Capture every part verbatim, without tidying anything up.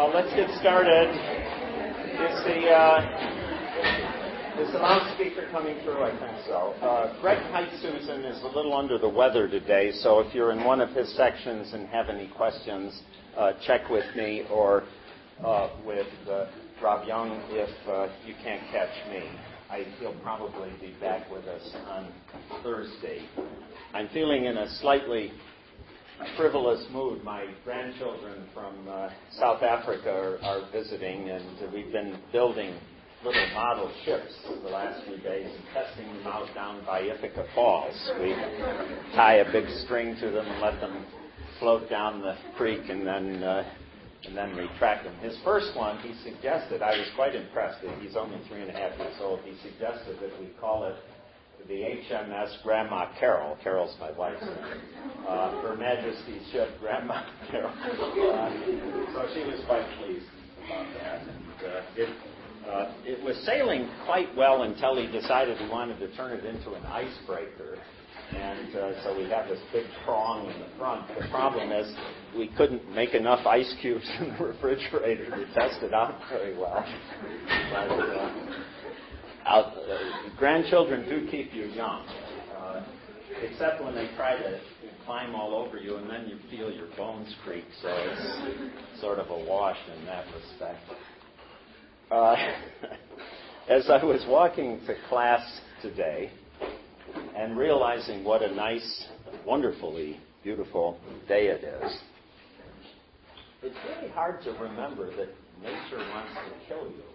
Well, let's get started. Is the, uh, is the loudspeaker coming through? I think so. Uh, Greg Height Susan is a little under the weather today, so if you're in one of his sections and have any questions, uh, check with me or uh, with uh, Rob Young if uh, you can't catch me. I, he'll probably be back with us on Thursday. I'm feeling in a slightly frivolous mood. My grandchildren from uh, South Africa are, are visiting, and we've been building little model ships the last few days and testing them out down by Ithaca Falls. We tie a big string to them and let them float down the creek and then uh, and then retract them. His first one, he suggested, I was quite impressed, that he's only three and a half years old, he suggested that we call it the H M S Grandma Carol. Carol's my wife's name. Uh, Her Majesty's ship, Grandma Carol. Uh, so she was quite pleased about that. And, uh, it, uh, it was sailing quite well until he decided he wanted to turn it into an icebreaker. And uh, so we have this big prong in the front. The problem is we couldn't make enough ice cubes in the refrigerator to test it out very well. But, uh, Out, uh, grandchildren do keep you young, uh, except when they try to climb all over you, and then you feel your bones creak, so it's sort of a wash in that respect. Uh, as I was walking to class today and realizing what a nice, wonderfully beautiful day it is, it's really hard to remember that nature wants to kill you.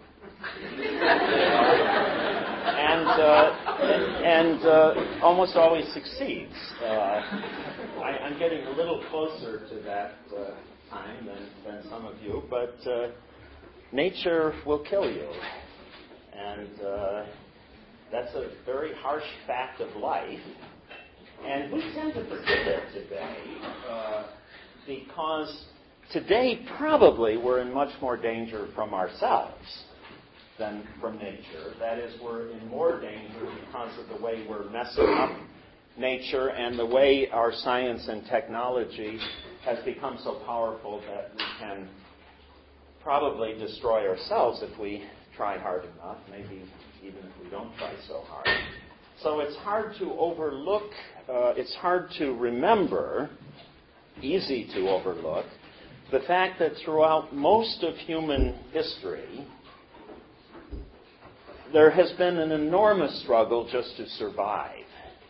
and uh, and uh, almost always succeeds. Uh, I, I'm getting a little closer to that uh, time than, than some of you, but uh, nature will kill you. And uh, that's a very harsh fact of life. And we tend to forget it today uh, because today probably we're in much more danger from ourselves than from nature. That is, we're in more danger because of the way we're messing up nature and the way our science and technology has become so powerful that we can probably destroy ourselves if we try hard enough, maybe even if we don't try so hard. So it's hard to overlook, uh, it's hard to remember, easy to overlook, the fact that throughout most of human history, there has been an enormous struggle just to survive.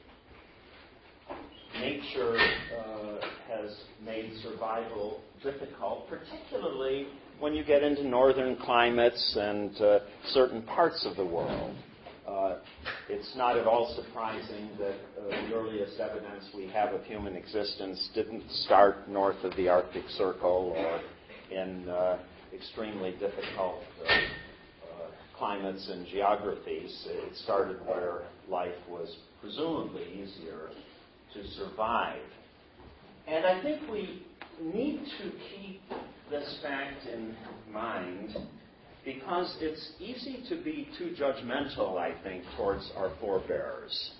Nature uh, has made survival difficult, particularly when you get into northern climates and uh, certain parts of the world. Uh, it's not at all surprising that uh, the earliest evidence we have of human existence didn't start north of the Arctic Circle or in uh, extremely difficult uh, climates and geographies. It started where life was presumably easier to survive. And I think we need to keep this fact in mind because it's easy to be too judgmental, I think, towards our forebears.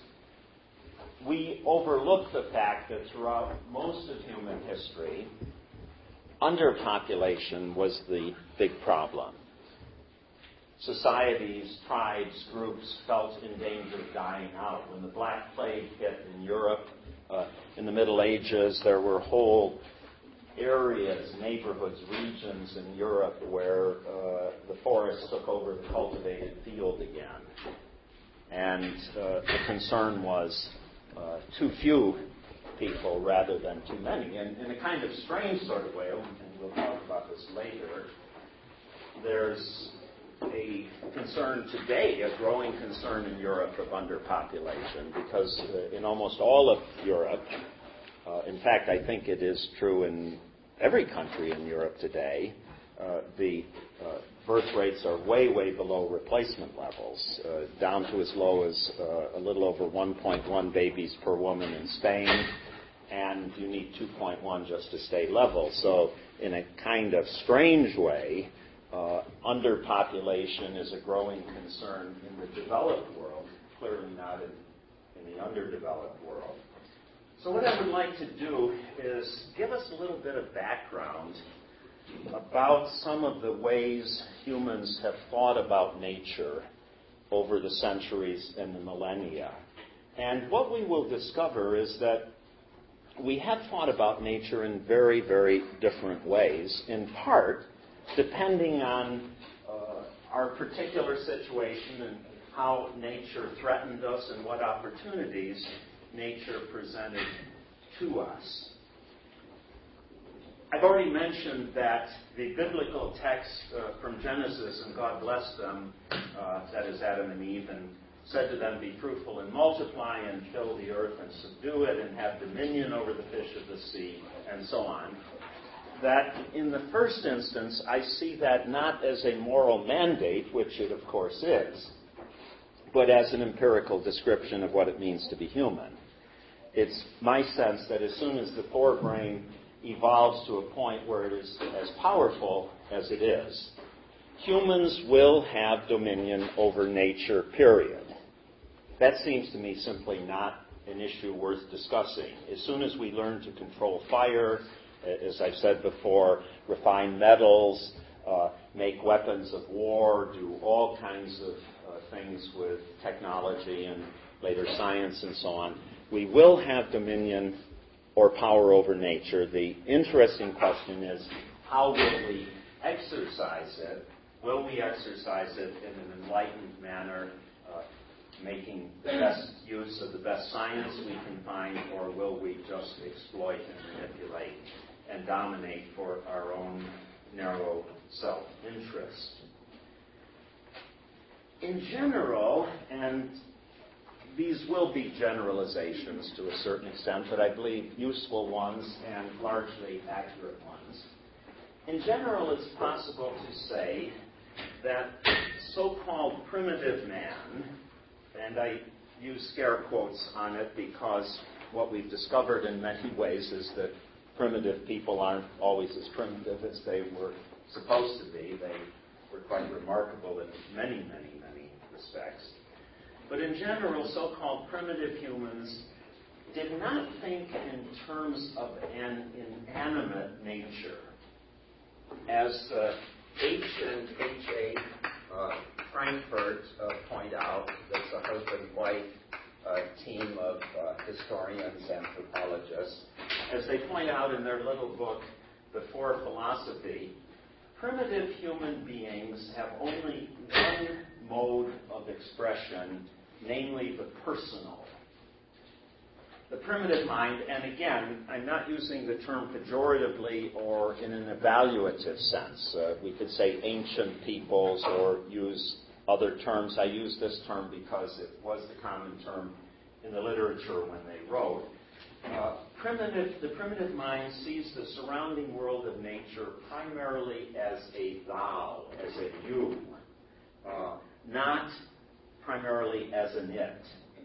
We overlook the fact that throughout most of human history, underpopulation was the big problem. Societies, tribes, groups felt in danger of dying out. When the Black Plague hit in Europe uh, in the Middle Ages, there were whole areas, neighborhoods, regions in Europe where uh, the forest took over the cultivated field again. And uh, the concern was uh, too few people rather than too many. And in a kind of strange sort of way, and we'll talk about this later, there's a concern today, a growing concern in Europe of underpopulation, because uh, in almost all of Europe, uh, in fact, I think it is true in every country in Europe today, uh, the uh, birth rates are way, way below replacement levels, uh, down to as low as uh, a little over one point one babies per woman in Spain, and you need two point one just to stay level. So in a kind of strange way, Uh, underpopulation is a growing concern in the developed world, clearly not in, in the underdeveloped world. So what I would like to do is give us a little bit of background about some of the ways humans have thought about nature over the centuries and the millennia. And what we will discover is that we have thought about nature in very, very different ways, in part depending on uh, our particular situation and how nature threatened us and what opportunities nature presented to us. I've already mentioned that the biblical text uh, from Genesis, and God blessed them, uh, that is Adam and Eve, and said to them, be fruitful and multiply and fill the earth and subdue it and have dominion over the fish of the sea, and so on. That in the first instance, I see that not as a moral mandate, which it of course is, but as an empirical description of what it means to be human. It's my sense that as soon as the forebrain evolves to a point where it is as powerful as it is, humans will have dominion over nature, period. That seems to me simply not an issue worth discussing. As soon as we learn to control fire, as I've said before, refine metals, uh, make weapons of war, do all kinds of uh, things with technology and later science and so on, we will have dominion or power over nature. The interesting question is, how will we exercise it? Will we exercise it in an enlightened manner, uh, making the best use of the best science we can find, or will we just exploit and manipulate and dominate for our own narrow self-interest? In general, and these will be generalizations to a certain extent, but I believe useful ones and largely accurate ones. In general, it's possible to say that so-called primitive man, and I use scare quotes on it because what we've discovered in many ways is that primitive people aren't always as primitive as they were supposed to be. They were quite remarkable in many, many, many respects. But in general, so-called primitive humans did not think in terms of an inanimate nature. As uh, H and H A uh, Frankfurt uh, point out, that's a husband-wife uh, team of uh, historians, anthropologists, as they point out in their little book, Before Philosophy, primitive human beings have only one mode of expression, namely the personal. The primitive mind, and again, I'm not using the term pejoratively or in an evaluative sense. Uh, we could say ancient peoples or use other terms. I use this term because it was the common term in the literature when they wrote. Uh, primitive, the primitive mind sees the surrounding world of nature primarily as a thou, as a you, uh, not primarily as an it,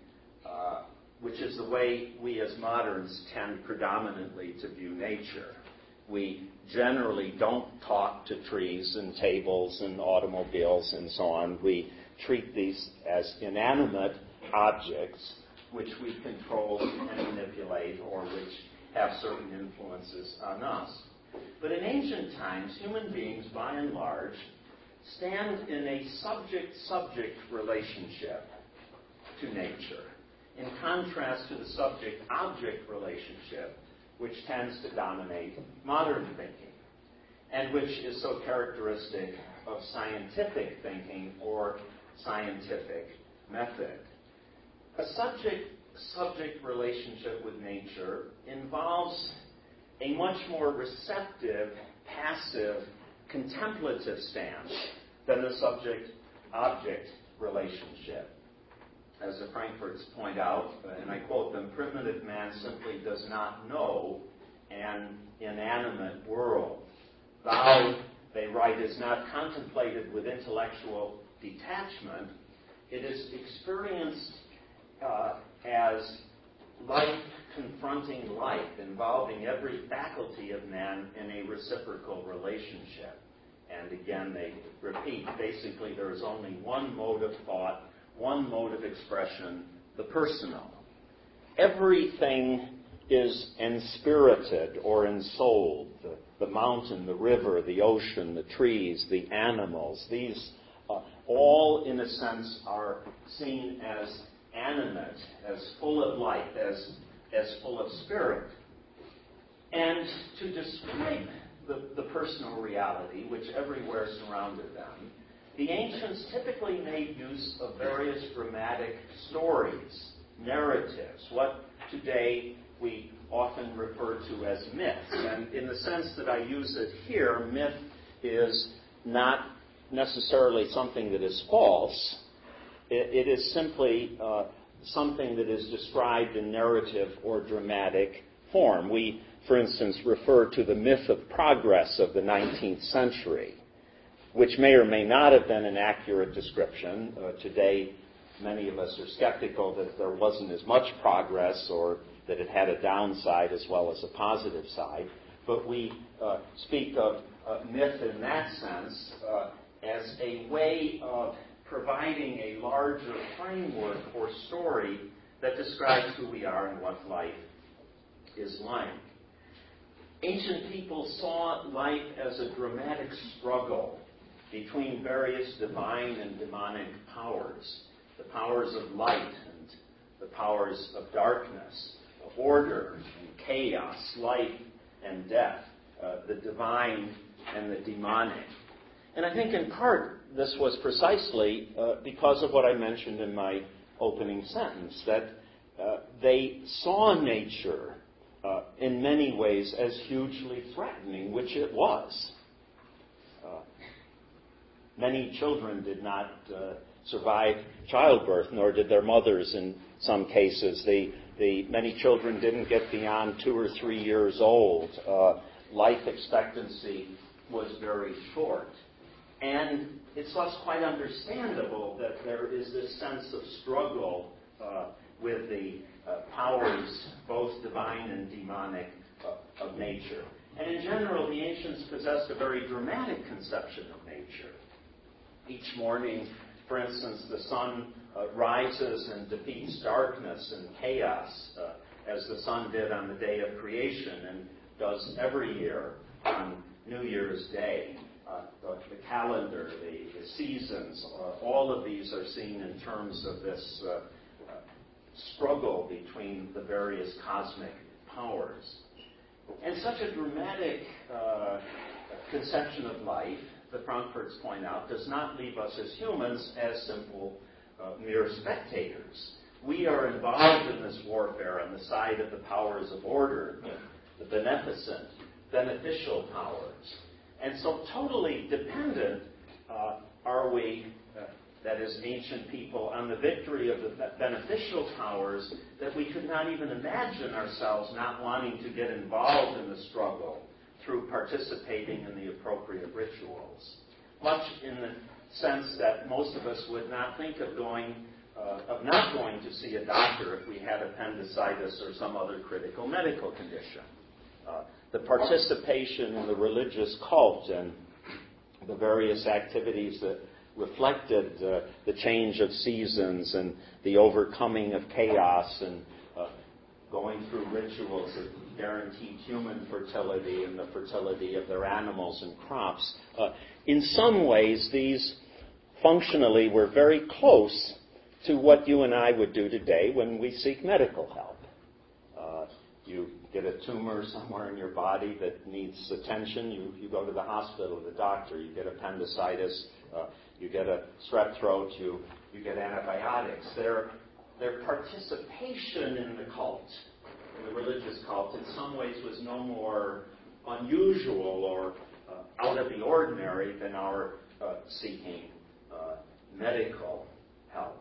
uh, which is the way we as moderns tend predominantly to view nature. We generally don't talk to trees and tables and automobiles and so on. We treat these as inanimate objects which we control and manipulate or which have certain influences on us. But in ancient times, human beings, by and large, stand in a subject-subject relationship to nature, in contrast to the subject-object relationship, which tends to dominate modern thinking, and which is so characteristic of scientific thinking or scientific method. A subject-subject relationship with nature involves a much more receptive, passive, contemplative stance than the subject-object relationship. As the Frankfurts point out, and I quote them, primitive man simply does not know an inanimate world. Thou, they write, is not contemplated with intellectual detachment. It is experienced uh, as life confronting life, involving every faculty of man in a reciprocal relationship. And again, they repeat, basically there is only one mode of thought, one mode of expression, the personal. Everything is enspirited or ensouled. The the mountain, the river, the ocean, the trees, the animals. These uh, all, in a sense, are seen as animate, as full of life, as, as full of spirit. And to describe the, the personal reality, which everywhere surrounded them, the ancients typically made use of various dramatic stories, narratives, what today we often refer to as myths. And in the sense that I use it here, myth is not necessarily something that is false. It, it is simply uh, something that is described in narrative or dramatic form. We, for instance, refer to the myth of progress of the nineteenth century, which may or may not have been an accurate description. Uh, today, many of us are skeptical that there wasn't as much progress or that it had a downside as well as a positive side. But we uh, speak of uh, myth in that sense uh, as a way of providing a larger framework or story that describes who we are and what life is like. Ancient people saw life as a dramatic struggle between various divine and demonic powers, the powers of light and the powers of darkness, of order and chaos, life and death, uh, the divine and the demonic. And I think in part this was precisely uh, because of what I mentioned in my opening sentence, that uh, they saw nature uh, in many ways as hugely threatening, which it was. Uh, many children did not uh, survive childbirth, nor did their mothers in some cases. The, the, many children didn't get beyond two or three years old. Uh, life expectancy was very short. And it's thus quite understandable that there is this sense of struggle uh, with the uh, powers, both divine and demonic, uh, of nature. And in general, the ancients possessed a very dramatic conception of nature. Each morning, for instance, the sun uh, rises and defeats darkness and chaos, uh, as the sun did on the day of creation and does every year on New Year's Day. Uh, the, the calendar, the, the seasons, uh, all of these are seen in terms of this uh, uh, struggle between the various cosmic powers. And such a dramatic uh, conception of life, the Frankfurts point out, does not leave us as humans as simple uh, mere spectators. We are involved in this warfare on the side of the powers of order, the, the beneficent, beneficial powers. And so totally dependent uh, are we, uh, that is ancient people, on the victory of the beneficial powers that we could not even imagine ourselves not wanting to get involved in the struggle through participating in the appropriate rituals. Much in the sense that most of us would not think of going, uh, of not going to see a doctor if we had appendicitis or some other critical medical condition. Uh, the participation in the religious cult and the various activities that reflected uh, the change of seasons and the overcoming of chaos and uh, going through rituals that guaranteed human fertility and the fertility of their animals and crops. Uh, in some ways, these functionally were very close to what you and I would do today when we seek medical help. Uh, you get a tumor somewhere in your body that needs attention, you, you go to the hospital, the doctor. You get appendicitis, uh, you get a strep throat, you, you get antibiotics. Their, their participation in the cult, in the religious cult, in some ways was no more unusual or uh, out of the ordinary than our uh, seeking uh, medical help.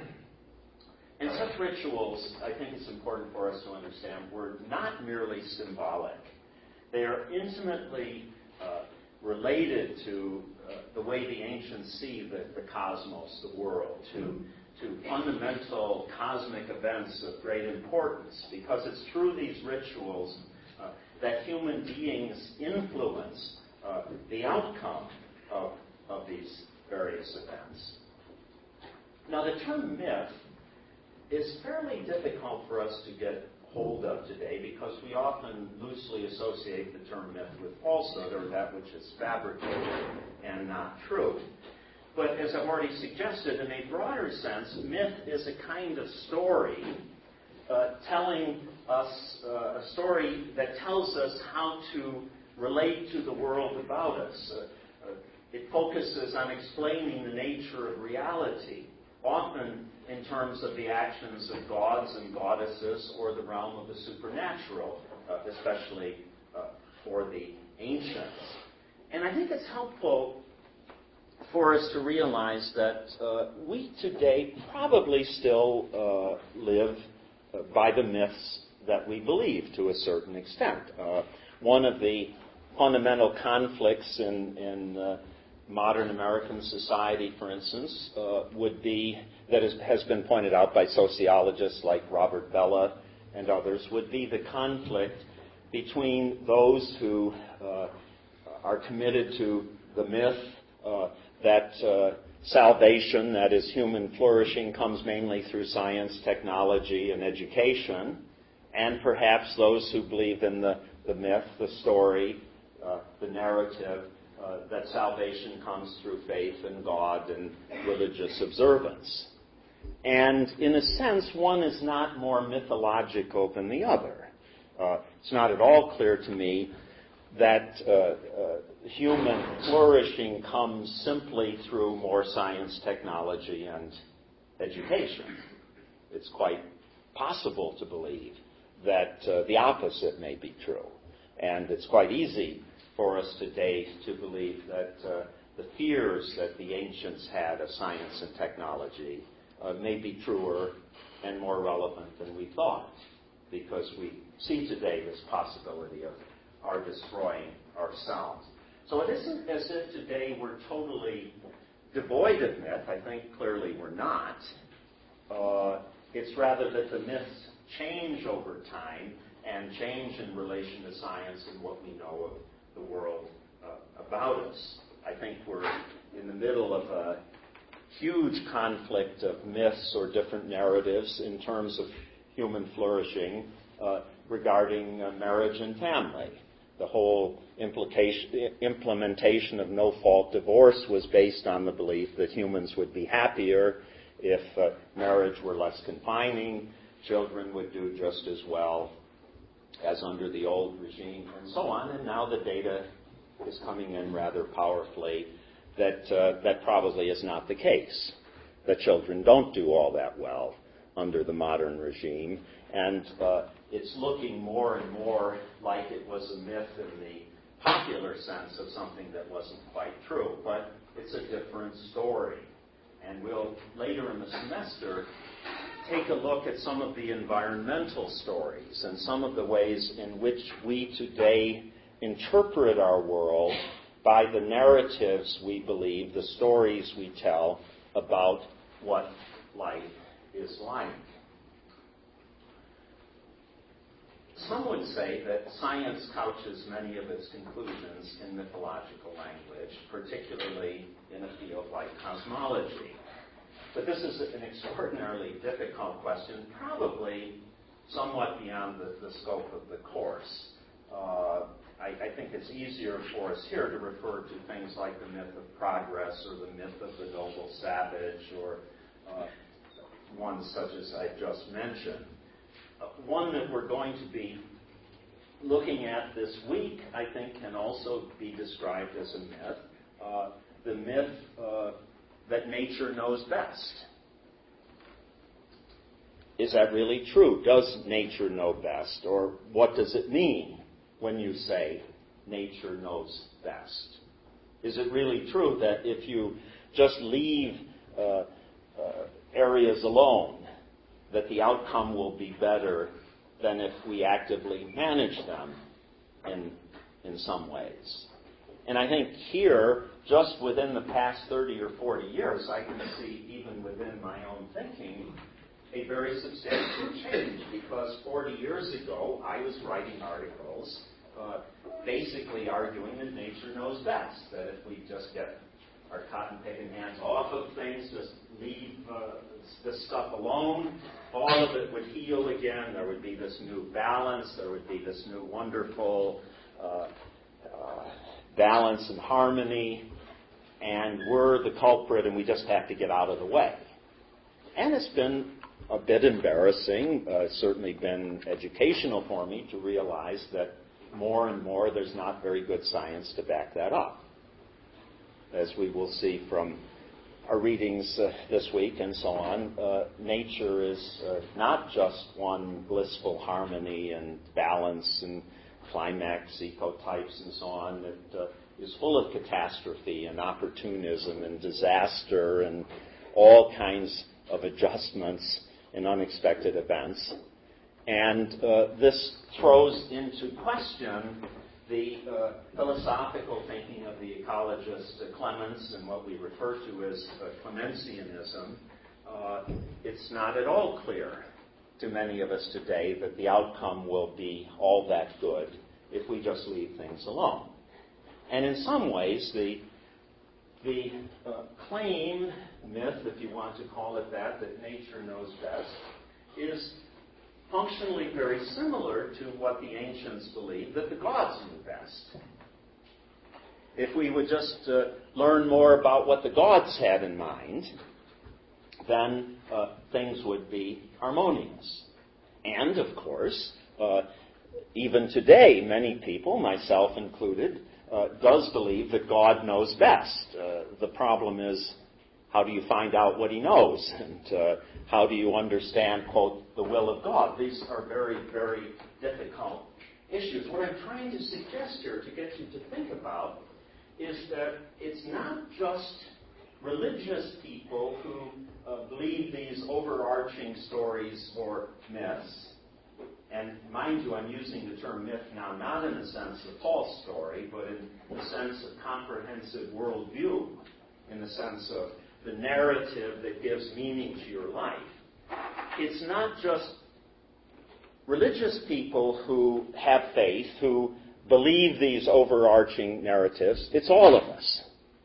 And such rituals, I think it's important for us to understand, were not merely symbolic. They are intimately uh, related to uh, the way the ancients see the, the cosmos, the world, to, to fundamental cosmic events of great importance, because it's through these rituals uh, that human beings influence uh, the outcome of, of these various events. Now, the term myth is fairly difficult for us to get hold of today, because we often loosely associate the term myth with falsehood, or that which is fabricated and not true. But as I've already suggested, in a broader sense, myth is a kind of story uh, telling us uh, a story that tells us how to relate to the world about us. Uh, uh, it focuses on explaining the nature of reality, often in terms of the actions of gods and goddesses or the realm of the supernatural, uh, especially uh, for the ancients. And I think it's helpful for us to realize that uh, we today probably still uh, live uh, by the myths that we believe to a certain extent. Uh, one of the fundamental conflicts in, in uh, modern American society, for instance, uh, would be, that is, has been pointed out by sociologists like Robert Bellah and others, would be the conflict between those who uh, are committed to the myth uh, that uh, salvation, that is human flourishing, comes mainly through science, technology, and education, and perhaps those who believe in the, the myth, the story, uh, the narrative, uh, that salvation comes through faith in God and religious observance. And in a sense, one is not more mythological than the other. Uh, it's not at all clear to me that uh, uh, human flourishing comes simply through more science, technology, and education. It's quite possible to believe that uh, the opposite may be true. And it's quite easy for us today to believe that uh, the fears that the ancients had of science and technology uh, may be truer and more relevant than we thought, because we see today this possibility of our destroying ourselves. So it isn't as if today we're totally devoid of myth. I think clearly we're not. Uh, it's rather that the myths change over time and change in relation to science and what we know of the world uh, about us. I think we're in the middle of a huge conflict of myths or different narratives in terms of human flourishing uh, regarding uh, marriage and family. The whole implication, implementation of no-fault divorce was based on the belief that humans would be happier if uh, marriage were less confining, children would do just as well as under the old regime, and so on. And now the data is coming in rather powerfully that uh, that probably is not the case, that children don't do all that well under the modern regime. And uh, it's looking more and more like it was a myth in the popular sense of something that wasn't quite true. But it's a different story. And we'll, later in the semester, take a look at some of the environmental stories and some of the ways in which we today interpret our world by the narratives we believe, the stories we tell about what life is like. Some would say that science couches many of its conclusions in mythological language, particularly in a field like cosmology. But this is an extraordinarily difficult question, probably somewhat beyond the, the scope of the course. Uh, I, I think it's easier for us here to refer to things like the myth of progress or the myth of the noble savage or uh, ones such as I just mentioned. Uh, one that we're going to be looking at this week, I think, can also be described as a myth. Uh, the myth uh, that nature knows best. Is that really true? Does nature know best? Or what does it mean when you say nature knows best? Is it really true that if you just leave uh, uh, areas alone, that the outcome will be better than if we actively manage them in, in some ways? And I think here, just within the past thirty or forty years, I can see, even within my own thinking, a very substantial change. Because forty years ago, I was writing articles uh, basically arguing that nature knows best, that if we just get our cotton picking hands off of things, just leave uh, this stuff alone, all of it would heal again. There would be this new balance. There would be this new wonderful uh, uh, balance and harmony. And we're the culprit, and we just have to get out of the way. And it's been a bit embarrassing, uh, certainly been educational for me to realize that more and more there's not very good science to back that up. As we will see from our readings uh, this week and so on, uh, nature is uh, not just one blissful harmony and balance and climax, ecotypes and so on. It uh, is full of catastrophe and opportunism and disaster and all kinds of adjustments and unexpected events. And uh, this throws into question the uh, philosophical thinking of the ecologist uh, Clements and what we refer to as uh, Clementsianism. Uh, it's not at all clear to many of us today that the outcome will be all that good if we just leave things alone. And in some ways, the, the uh, claim, myth, if you want to call it that, that nature knows best, is functionally very similar to what the ancients believed, that the gods knew best. If we would just uh, learn more about what the gods had in mind, then uh, things would be harmonious. And, of course, uh, even today, many people, myself included, uh, does believe that God knows best. Uh, the problem is, how do you find out what he knows? And uh, how do you understand, quote, the will of God? These are very, very difficult issues. What I'm trying to suggest here to get you to think about is that it's not just religious people who uh, believe these overarching stories or myths. And mind you, I'm using the term myth now not in the sense of false story, but in the sense of comprehensive worldview, in the sense of the narrative that gives meaning to your life. It's not just religious people who have faith, who believe these overarching narratives. It's all of us.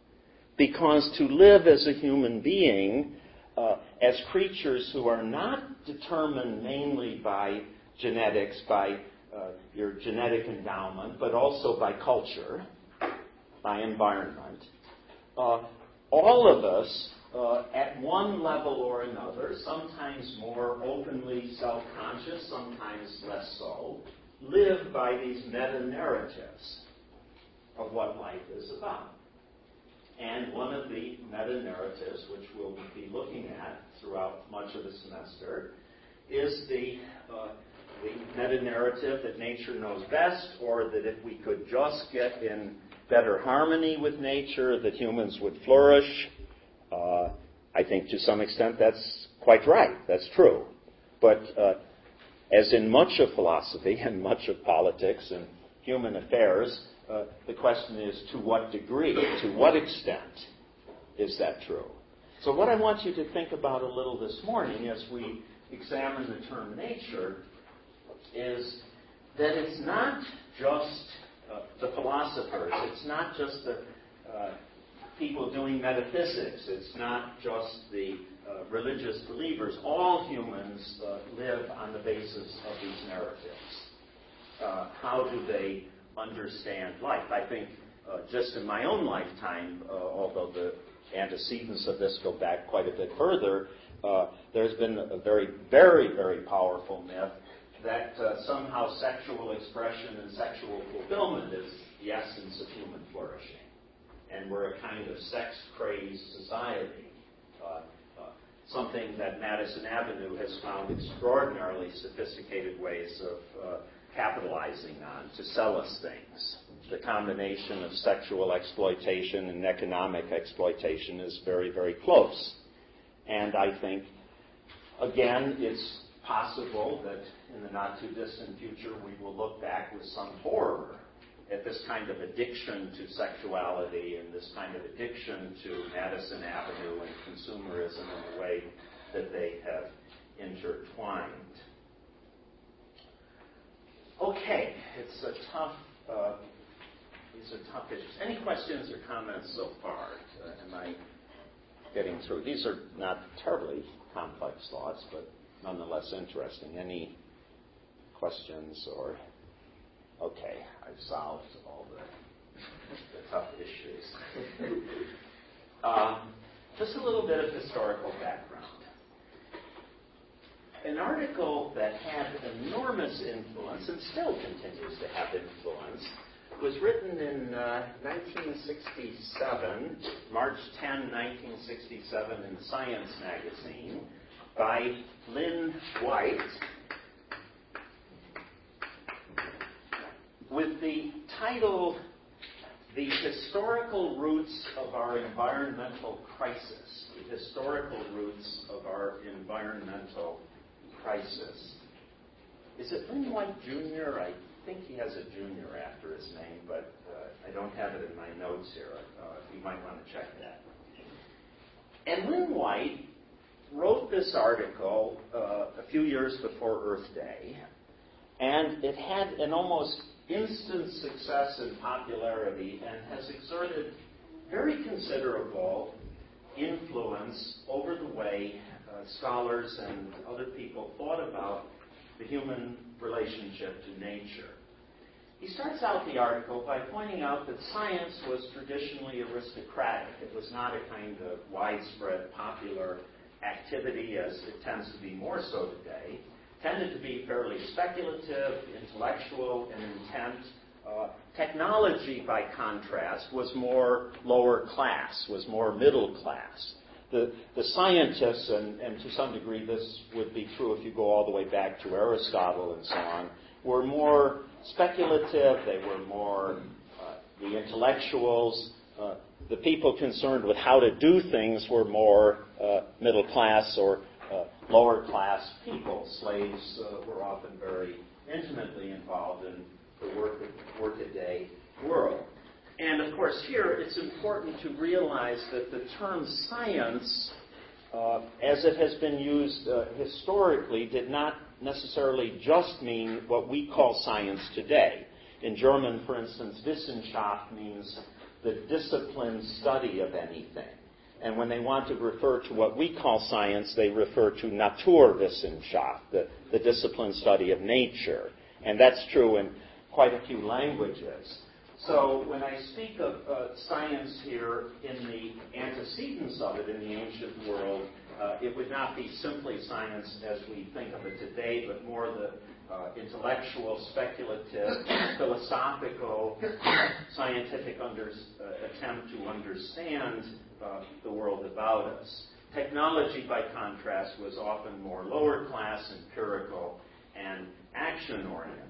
Because to live as a human being, uh, as creatures who are not determined mainly by genetics, by uh, your genetic endowment, but also by culture, by environment, uh, all of us, uh, at one level or another, sometimes more openly self-conscious, sometimes less so, live by these meta-narratives of what life is about. And one of the meta-narratives, which we'll be looking at throughout much of the semester, is the, uh, the meta-narrative that nature knows best, or that if we could just get in better harmony with nature, that humans would flourish. Uh, I think to some extent that's quite right. That's true. But uh, as in much of philosophy and much of politics and human affairs, uh, the question is to what degree, to what extent is that true? So what I want you to think about a little this morning as we examine the term nature is that it's not just uh, the philosophers, it's not just the uh, people doing metaphysics, it's not just the uh, religious believers. All humans uh, live on the basis of these narratives. Uh, how do they understand life? I think uh, just in my own lifetime, uh, although the antecedents of this go back quite a bit further, uh, there's been a very, very, very powerful myth that uh, somehow sexual expression and sexual fulfillment is the essence of human flourishing. And we're a kind of sex-crazed society. Uh, uh, something that Madison Avenue has found extraordinarily sophisticated ways of uh, capitalizing on to sell us things. The combination of sexual exploitation and economic exploitation is very, very close. And I think, again, it's possible that in the not-too-distant future we will look back with some horror at this kind of addiction to sexuality and this kind of addiction to Madison Avenue and consumerism in the way that they have intertwined. Okay, it's a tough uh, these are tough issues. Any questions or comments so far? Uh, am I getting through? These are not terribly complex thoughts, but nonetheless interesting. Any questions or, okay, I've solved all the, the tough issues. um, just a little bit of historical background. An article that had enormous influence and still continues to have influence was written in uh, nineteen sixty-seven, March tenth, nineteen sixty-seven, in Science magazine by Lynn White with the title, "The Historical Roots of Our Environmental Crisis." The Historical Roots of Our Environmental Crisis. Is it Lynn White Junior? I think he has a junior after his name, but uh, I don't have it in my notes here. Uh, you might want to check that. And Lynn White wrote this article uh, a few years before Earth Day, and it had an almost instant success and popularity and has exerted very considerable influence over the way uh, scholars and other people thought about the human relationship to nature. He starts out the article by pointing out that science was traditionally aristocratic. It was not a kind of widespread popular activity as it tends to be more so today. It tended to be fairly speculative, intellectual in intent. Uh, technology, by contrast, was more lower class, was more middle class. The, the scientists, and, and to some degree this would be true if you go all the way back to Aristotle and so on, were more speculative, they were more uh, the intellectuals, uh, the people concerned with how to do things were more uh, middle class or uh, lower class people. Slaves uh, were often very intimately involved in the work, work-a-day world. And of course here it's important to realize that the term science, uh, as it has been used uh, historically, did not necessarily just mean what we call science today. In German, for instance, Wissenschaft means the disciplined study of anything. And when they want to refer to what we call science, they refer to Naturwissenschaft, the, the disciplined study of nature. And that's true in quite a few languages. So when I speak of uh, science here in the antecedents of it in the ancient world, uh, it would not be simply science as we think of it today, but more the uh, intellectual, speculative, philosophical, scientific under, uh, attempt to understand uh, the world about us. Technology, by contrast, was often more lower class, empirical, and action-oriented.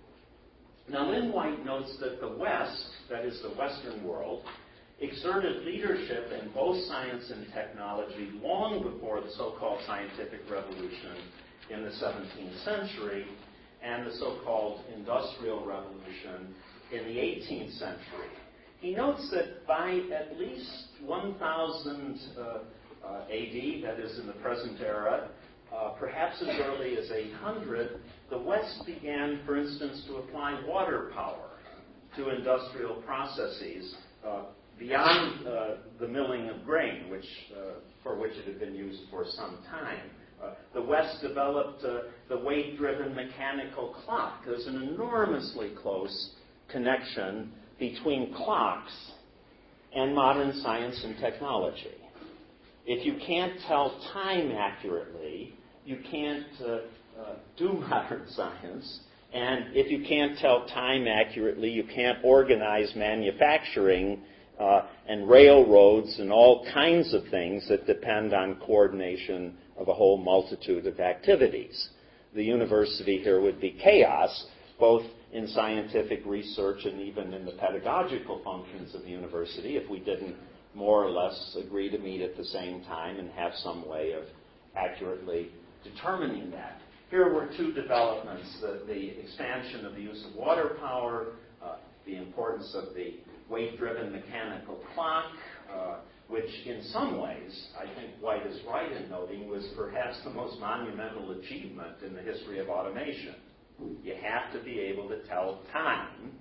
Now, Lynn White notes that the West, that is the Western world, exerted leadership in both science and technology long before the so-called scientific revolution in the seventeenth century and the so-called industrial revolution in the eighteenth century. He notes that by at least one thousand uh, uh, A D, that is in the present era, Uh, perhaps as early as eight hundred, the West began, for instance, to apply water power to industrial processes uh, beyond uh, the milling of grain, which, uh, for which it had been used for some time. Uh, the West developed uh, the weight-driven mechanical clock. There's an enormously close connection between clocks and modern science and technology. If you can't tell time accurately, you can't uh, uh, do modern science. And if you can't tell time accurately, you can't organize manufacturing uh, and railroads and all kinds of things that depend on coordination of a whole multitude of activities. The university here would be chaos, both in scientific research and even in the pedagogical functions of the university, if we didn't more or less agree to meet at the same time and have some way of accurately determining that. Here were two developments, the, the expansion of the use of water power, uh, the importance of the weight-driven mechanical clock, uh, which in some ways, I think White is right in noting, was perhaps the most monumental achievement in the history of automation. You have to be able to tell time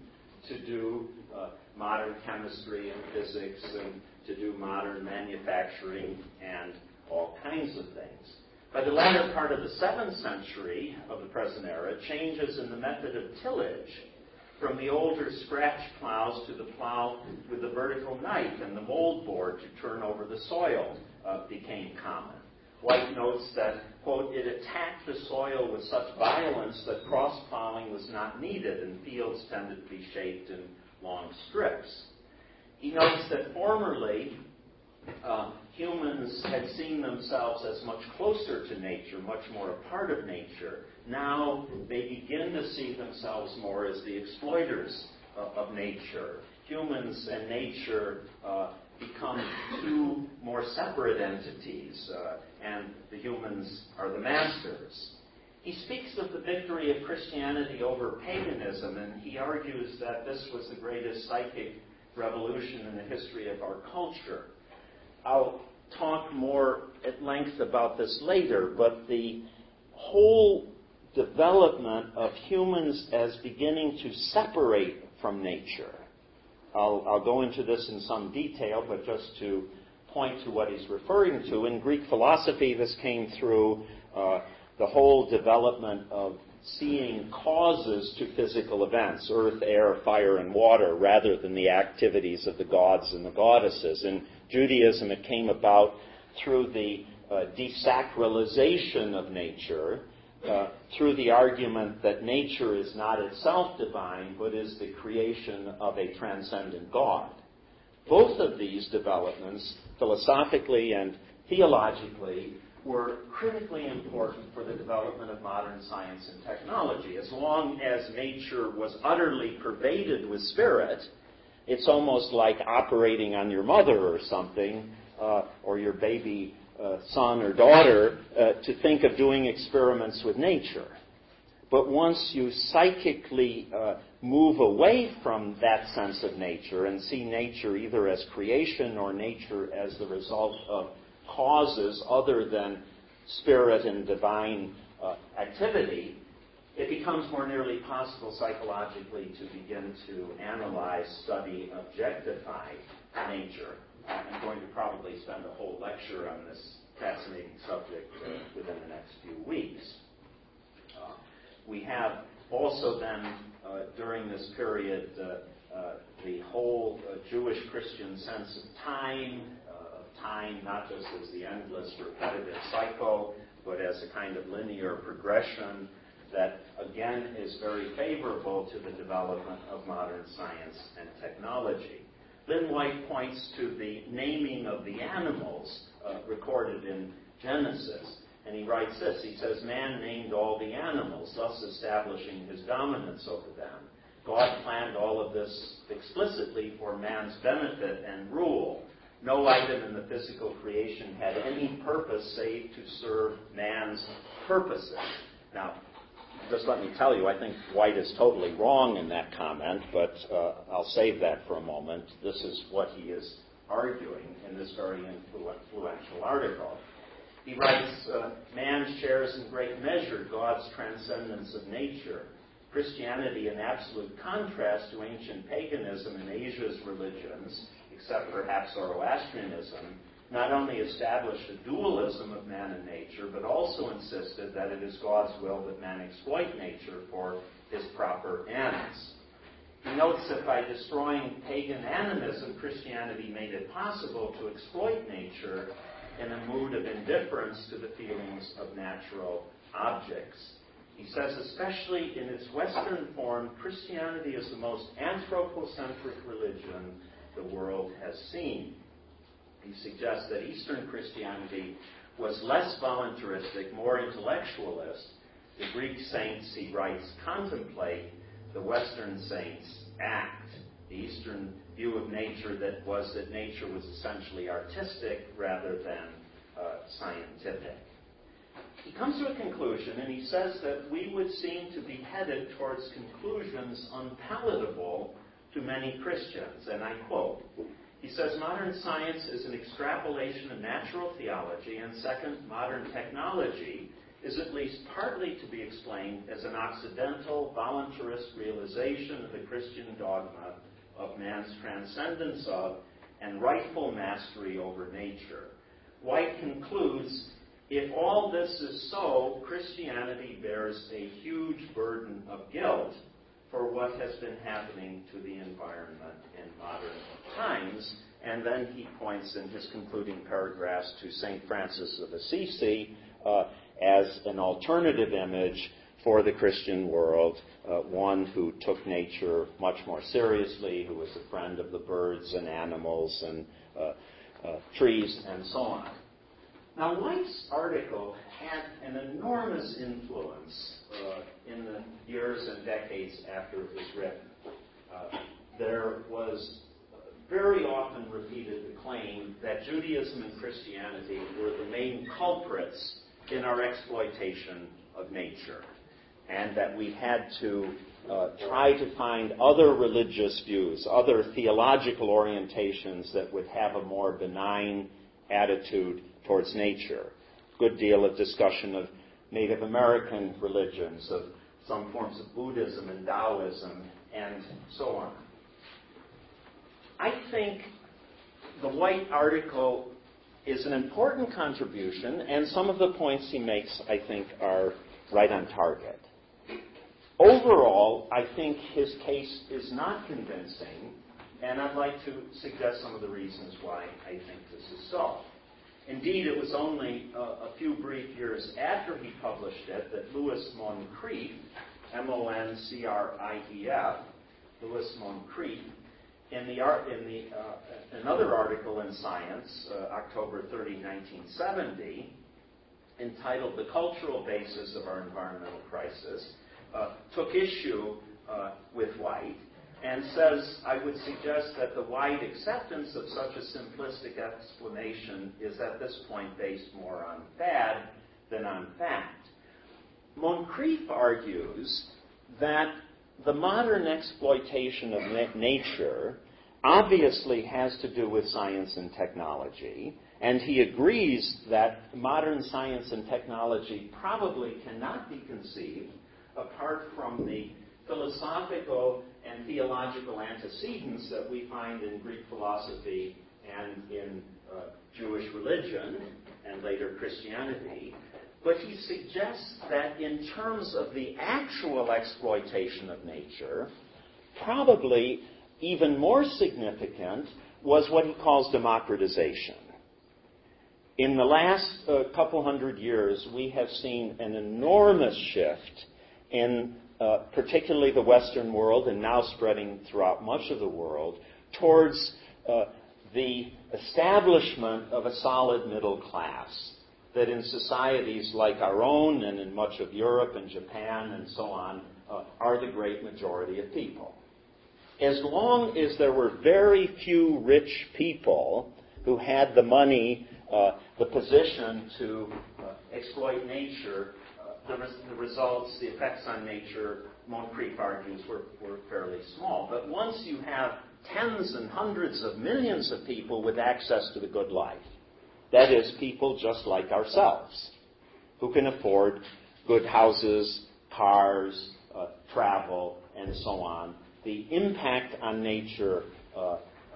to do uh, modern chemistry and physics and to do modern manufacturing and all kinds of things. By the latter part of the seventh century of the present era, changes in the method of tillage from the older scratch plows to the plow with the vertical knife and the mold board to turn over the soil uh, became common. White notes that, quote, it attacked the soil with such violence that cross-plowing was not needed and fields tended to be shaped in long strips. He notes that formerly uh, humans had seen themselves as much closer to nature, much more a part of nature. Now they begin to see themselves more as the exploiters uh, of nature. Humans and nature uh, become two more separate entities, uh, and the humans are the masters. He speaks of the victory of Christianity over paganism, and he argues that this was the greatest psychic revolution in the history of our culture. I'll talk more at length about this later, but the whole development of humans as beginning to separate from nature. I'll, I'll go into this in some detail, but just to point to what he's referring to, in Greek philosophy, this came through uh, the whole development of seeing causes to physical events, earth, air, fire, and water, rather than the activities of the gods and the goddesses. In Judaism, it came about through the uh, desacralization of nature, uh, through the argument that nature is not itself divine, but is the creation of a transcendent God. Both of these developments, philosophically and theologically, were critically important for the development of modern science and technology. As long as nature was utterly pervaded with spirit, it's almost like operating on your mother or something, uh, or your baby uh, son or daughter, uh, to think of doing experiments with nature. But once you psychically uh, move away from that sense of nature and see nature either as creation or nature as the result of causes other than spirit and divine uh, activity, it becomes more nearly possible psychologically to begin to analyze, study, objectify nature. I'm going to probably spend a whole lecture on this fascinating subject uh, within the next few weeks. Uh, we have also then, uh, during this period, uh, uh, the whole uh, Jewish-Christian sense of time, time not just as the endless repetitive cycle, but as a kind of linear progression that, again, is very favorable to the development of modern science and technology. Lynn White points to the naming of the animals uh, recorded in Genesis, and he writes this. He says, man named all the animals, thus establishing his dominance over them. God planned all of this explicitly for man's benefit and rule. No item in the physical creation had any purpose save to serve man's purposes. Now, just let me tell you, I think White is totally wrong in that comment, but uh, I'll save that for a moment. This is what he is arguing in this very influential article. He writes, uh, man shares in great measure God's transcendence of nature. Christianity, in absolute contrast to ancient paganism and Asia's religions, except perhaps Zoroastrianism, not only established a dualism of man and nature, but also insisted that it is God's will that man exploit nature for his proper ends. He notes that by destroying pagan animism, Christianity made it possible to exploit nature in a mood of indifference to the feelings of natural objects. He says, especially in its Western form, Christianity is the most anthropocentric religion the world has seen. He suggests that Eastern Christianity was less voluntaristic, more intellectualist. The Greek saints, he writes, contemplate. The Western saints act. The Eastern view of nature that was that nature was essentially artistic rather than uh, scientific. He comes to a conclusion, and he says that we would seem to be headed towards conclusions unpalatable to many Christians, and I quote, he says, modern science is an extrapolation of natural theology, and second, modern technology is at least partly to be explained as an occidental, voluntarist realization of the Christian dogma of man's transcendence of and rightful mastery over nature. White concludes, if all this is so, Christianity bears a huge burden of guilt for what has been happening to the environment in modern times. And then he points in his concluding paragraphs to Saint Francis of Assisi uh, as an alternative image for the Christian world, uh, one who took nature much more seriously, who was a friend of the birds and animals and uh, uh, trees and so on. Now, White's article had an enormous influence uh, in the years and decades after it was written. Uh, there was very often repeated the claim that Judaism and Christianity were the main culprits in our exploitation of nature, and that we had to uh, try to find other religious views, other theological orientations that would have a more benign attitude towards nature. Good deal of discussion of Native American religions, of some forms of Buddhism and Taoism, and so on. I think the White article is an important contribution, and some of the points he makes, I think, are right on target. Overall, I think his case is not convincing, and I'd like to suggest some of the reasons why I think this is so. Indeed, it was only uh, a few brief years after he published it that Louis Moncrief, M O N C R I E F, Louis Moncrief, in the art, in the uh, another article in Science, uh, October thirtieth, nineteen seventy, entitled "The Cultural Basis of Our Environmental Crisis," uh, took issue uh, with White and says, I would suggest that the wide acceptance of such a simplistic explanation is at this point based more on fad than on fact. Moncrief argues that the modern exploitation of na- nature obviously has to do with science and technology, and he agrees that modern science and technology probably cannot be conceived apart from the philosophical and theological antecedents that we find in Greek philosophy and in uh, Jewish religion and later Christianity. But he suggests that in terms of the actual exploitation of nature, probably even more significant was what he calls democratization. In the last uh, couple hundred years, we have seen an enormous shift in uh, particularly the Western world, and now spreading throughout much of the world, towards uh, the establishment of a solid middle class that in societies like our own and in much of Europe and Japan and so on uh, are the great majority of people. As long as there were very few rich people who had the money, uh, the position to uh, exploit nature, uh, the, res- the results, the effects on nature, Moncrief argues, were, were fairly small. But once you have tens and hundreds of millions of people with access to the good life, that is, people just like ourselves, who can afford good houses, cars, uh, travel, and so on, the impact on nature uh, uh,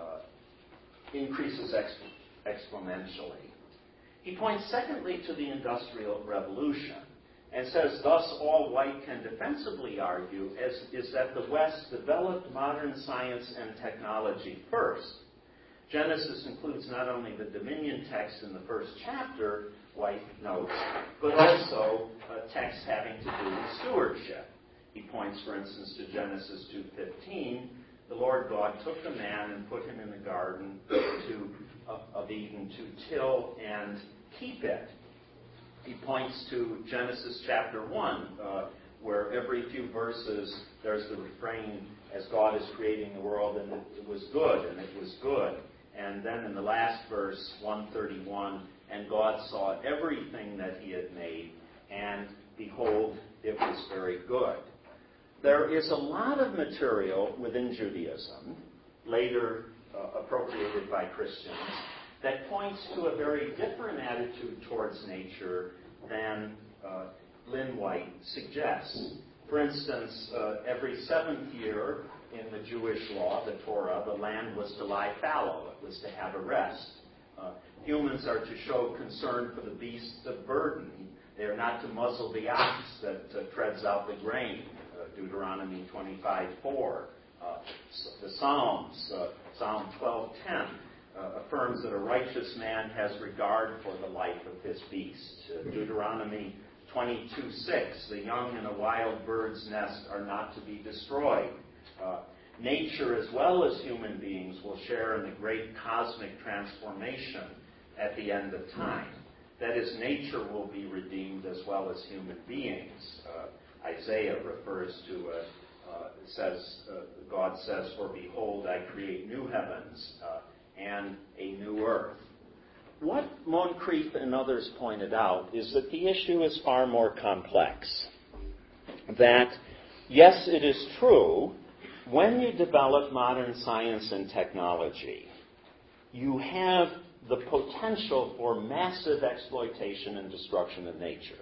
increases exp- exponentially. He points, secondly, to the Industrial Revolution and says, thus, all White can defensively argue is, is that the West developed modern science and technology first. Genesis includes not only the dominion text in the first chapter, White notes, but also uh, texts having to do with stewardship. He points, for instance, to Genesis two fifteen. The Lord God took the man and put him in the garden to, of, of Eden to till and keep it. He points to Genesis chapter one, uh, where every few verses there's the refrain, as God is creating the world, and it was good, and it was good. And then in the last verse, one thirty-one, and God saw everything that he had made, and behold, it was very good. There is a lot of material within Judaism, later uh, appropriated by Christians, that points to a very different attitude towards nature than uh, Lynn White suggests. For instance, uh, every seventh year in the Jewish law, the Torah, the land was to lie fallow. It was to have a rest. Uh, humans are to show concern for the beasts of burden. They are not to muzzle the ox that uh, treads out the grain, uh, Deuteronomy twenty-five four. Uh, the Psalms, uh, Psalm twelve ten, uh, affirms that a righteous man has regard for the life of his beast. Uh, Deuteronomy twenty-two six, the young in a wild bird's nest are not to be destroyed. Uh, nature as well as human beings will share in the great cosmic transformation at the end of time. That is, nature will be redeemed as well as human beings. Uh, Isaiah refers to, uh, uh, says, uh, God says, "For behold, I create new heavens uh, and a new earth." What Moncrief and others pointed out is that the issue is far more complex. That, yes, it is true, when you develop modern science and technology, you have the potential for massive exploitation and destruction of nature.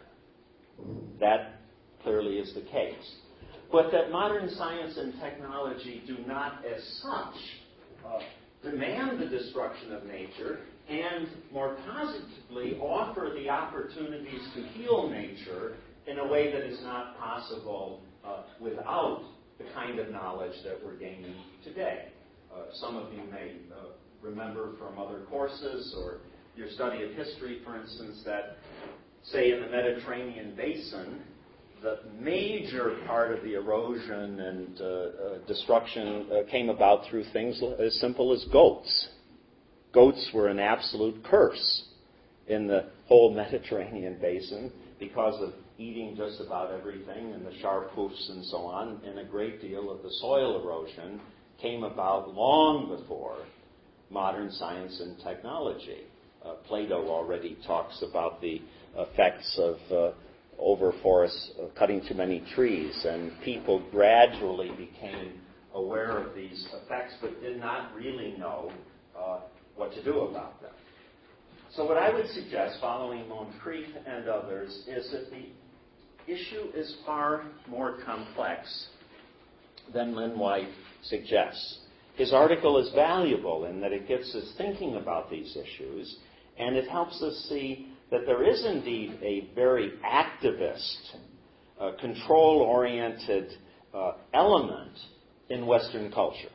That clearly is the case. But that modern science and technology do not, as such, uh, demand the destruction of nature, and more positively offer the opportunities to heal nature in a way that is not possible uh, without the kind of knowledge that we're gaining today. Uh, some of you may uh, remember from other courses or your study of history, for instance, that, say, in the Mediterranean basin, the major part of the erosion and uh, uh, destruction uh, came about through things as simple as goats. Goats were an absolute curse in the whole Mediterranean basin because of eating just about everything and the charpoufs and so on, and a great deal of the soil erosion came about long before modern science and technology. Uh, Plato already talks about the effects of uh, overforest, uh, cutting too many trees, and people gradually became aware of these effects but did not really know uh, what to do about them. So what I would suggest, following Moncrief and others, is that the issue is far more complex than Lynn White suggests. His article is valuable in that it gets us thinking about these issues, and it helps us see that there is indeed a very activist, uh, control-oriented uh, element in Western culture.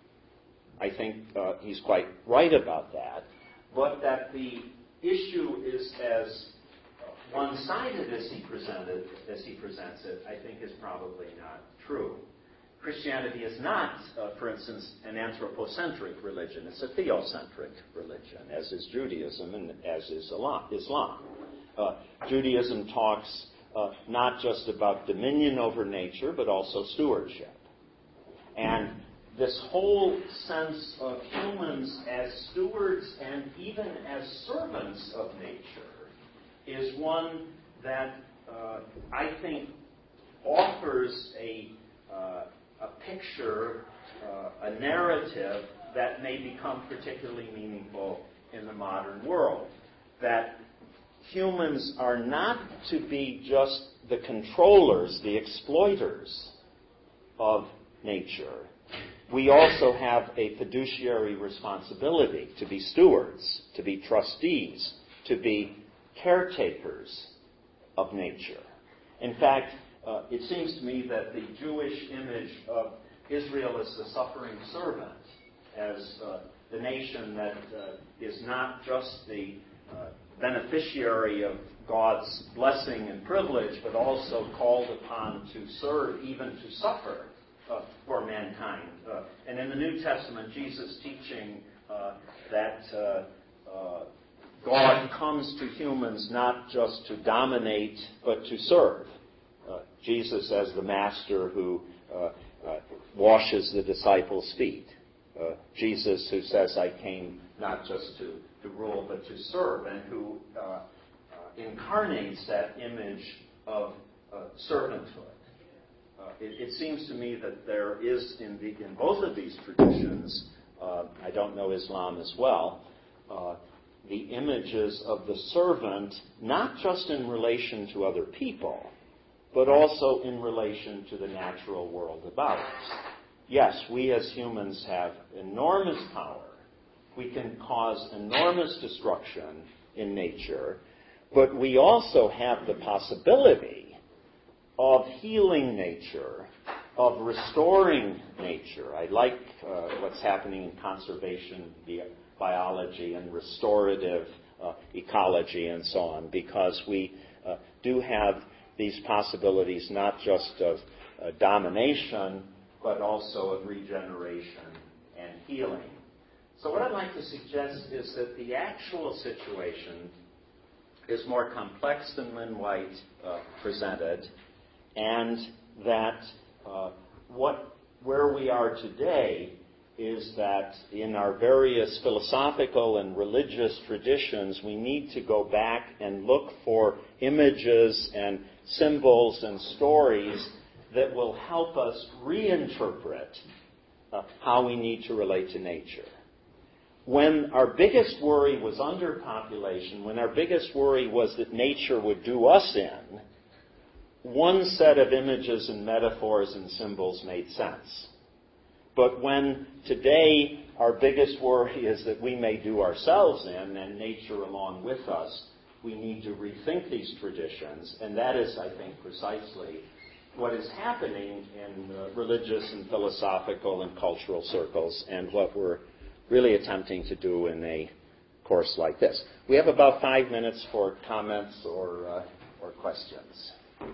I think uh, he's quite right about that, but that the issue is as one-sided as he presented, as he presents it, I think is probably not true. Christianity is not, uh, for instance, an anthropocentric religion. It's a theocentric religion, as is Judaism and as is Islam. Uh, Judaism talks uh, not just about dominion over nature, but also stewardship. And this whole sense of humans as stewards and even as servants of nature is one that uh, I think offers a uh, a picture, uh, a narrative that may become particularly meaningful in the modern world. That humans are not to be just the controllers, the exploiters of nature. We also have a fiduciary responsibility to be stewards, to be trustees, to be caretakers of nature. In fact, Uh, it seems to me that the Jewish image of Israel as the suffering servant, as uh, the nation that uh, is not just the uh, beneficiary of God's blessing and privilege, but also called upon to serve, even to suffer uh, for mankind. Uh, and in the New Testament, Jesus teaching uh, that uh, uh, God comes to humans not just to dominate, but to serve. Uh, Jesus as the master who uh, uh, washes the disciples' feet. Uh, Jesus who says, I came not just to, to rule, but to serve, and who uh, uh, incarnates that image of uh, servanthood. Uh, it, it seems to me that there is, in, the, in both of these traditions, uh, I don't know Islam as well, uh, the images of the servant, not just in relation to other people, but also in relation to the natural world about us. Yes, we as humans have enormous power. We can cause enormous destruction in nature, but we also have the possibility of healing nature, of restoring nature. I like uh, what's happening in conservation bi- biology and restorative uh, ecology and so on, because we uh, do have these possibilities not just of uh, domination, but also of regeneration and healing. So what I'd like to suggest is that the actual situation is more complex than Lynn White uh, presented, and that uh, what where we are today is that in our various philosophical and religious traditions, we need to go back and look for images and symbols and stories that will help us reinterpret uh, how we need to relate to nature. When our biggest worry was underpopulation, when our biggest worry was that nature would do us in, one set of images and metaphors and symbols made sense. But when today our biggest worry is that we may do ourselves in and nature along with us, we need to rethink these traditions, and that is, I think, precisely what is happening in uh, religious and philosophical and cultural circles, and what we're really attempting to do in a course like this. We have about five minutes for comments or uh, or questions.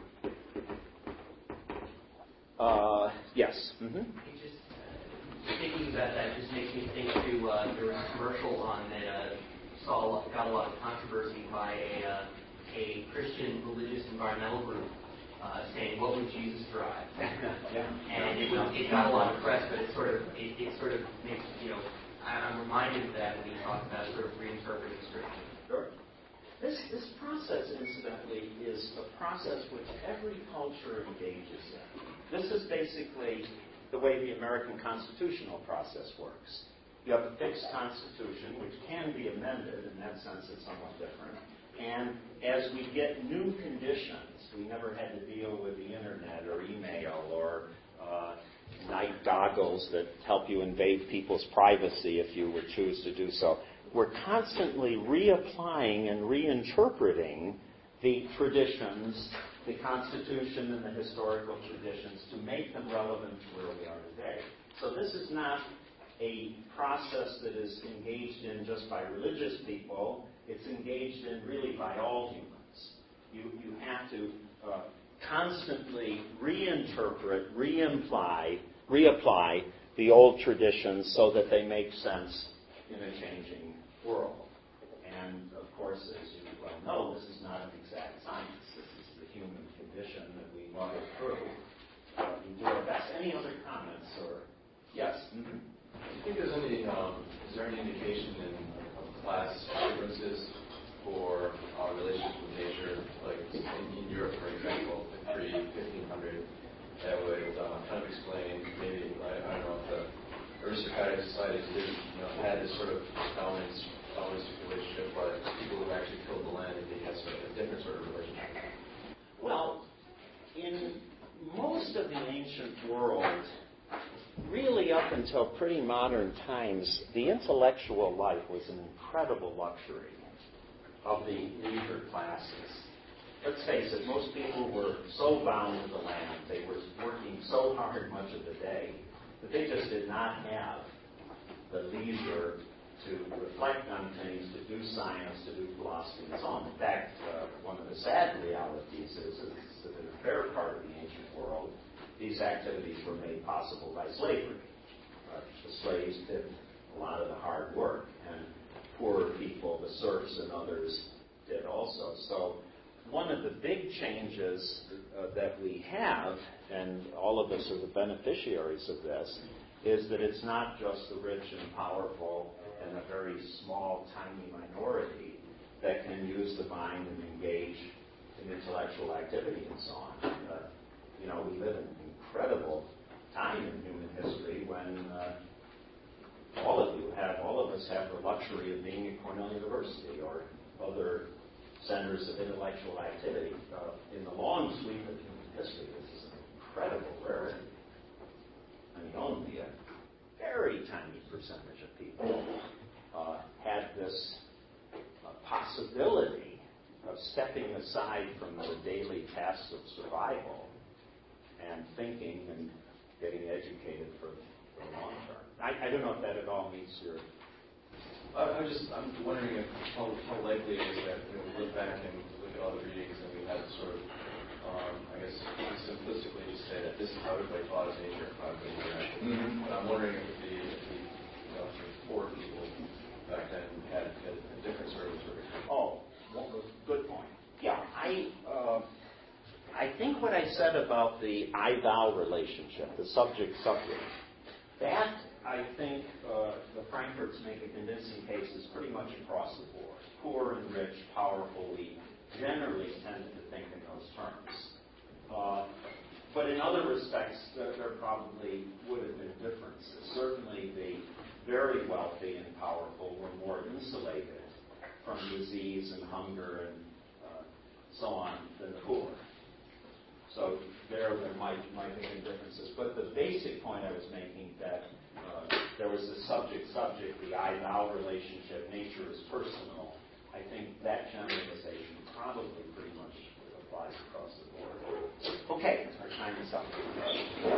Uh, yes. Mm-hmm. It just, uh, thinking about that just makes me think to uh, there was a commercial on that uh, saw a lot, got a lot of controversy by a uh, a Christian religious environmental group uh, saying, "What would Jesus drive?" Yeah. And it, was, it got a lot of press, but it sort of it, it sort of makes you know I, I'm reminded of that when you talk about sort of reinterpreting scripture. Sure. This, this process, incidentally, is a process which every culture engages in. This is basically the way the American constitutional process works. You have a fixed constitution, which can be amended. In that sense, it's somewhat different. And as we get new conditions, we never had to deal with the internet or email or uh, night goggles that help you invade people's privacy if you would choose to do so. We're constantly reapplying and reinterpreting the traditions, the Constitution and the historical traditions, to make them relevant to where we are today. So this is not a process that is engaged in just by religious people. It's engaged in really by all humans. You, you have to uh, constantly reinterpret, re-imply, reapply the old traditions so that they make sense in a changing world. And, of course, as you well know, this is not an exact science. This is the human condition that we muddle through. Uh, we do our best. Any other comments? Or yes? Mm-hmm. Do you think there's any, um, is there any indication in class differences for our relationship with nature, like in, in Europe, for example, in pre fifteen hundred, that would uh, kind of explain maybe, I, I don't know, if the aristocratic societies didn't, you know, had this sort of dominance, dominance relationship, but people who actually tilled the land, they had sort of a different sort of relationship. Well, in most of the ancient world, really up until pretty modern times, the intellectual life was an incredible luxury of the leisure classes. Let's face it, most people were so bound to the land, they were working so hard much of the day, that they just did not have the leisure to reflect on things, to do science, to do philosophy, and so on. In fact, uh, one of the sad realities is, is that in a fair part of the ancient world, these activities were made possible by slavery. Uh, the slaves did a lot of the hard work, and poorer people, the serfs and others, did also. So one of the big changes uh, that we have, and all of us are the beneficiaries of this, is that it's not just the rich and powerful and a very small, tiny minority that can use the mind and engage in intellectual activity and so on. Uh, you know, we live in an incredible time in human history when uh, all of you have, all of us have the luxury of being at Cornell University or other centers of intellectual activity. Uh, in the long sweep of human history, this is an incredible rarity. I mean, only a very tiny percentage of people uh, had this uh, possibility of stepping aside from the daily tasks of survival and thinking and getting educated for the long term. I, I don't know if that at all meets your... Uh, I'm just I'm wondering if how, how likely it is that, you know, we look back and look at all the readings and we have to sort of, um, I guess, simplistically just say that this is how everybody thought of nature, how everybody interacted. Mm-hmm. But I'm wondering if the, if the you know, sort of poor people back then had, had a different sort of interpretation. Oh, well, good point. Yeah, I uh, I think what I said about the I-thou relationship, the subject-subject, that I think uh, the Frankfurts make a convincing case is pretty much across the board. Poor and rich, powerful, weak, generally tended to think in those terms. Uh, but in other respects, there, there probably would have been differences. Certainly the very wealthy and powerful were more insulated from disease and hunger and uh, so on than the poor. So there, there might, might have been differences. But the basic point I was making that uh, there was the subject-subject, the I-thou relationship, nature is personal, I think that generalization probably pretty much applies across the board. Okay, our time is up.